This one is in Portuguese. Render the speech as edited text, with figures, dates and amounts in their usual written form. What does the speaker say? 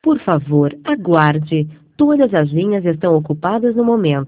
Por favor, aguarde. Todas as linhas estão ocupadas no momento.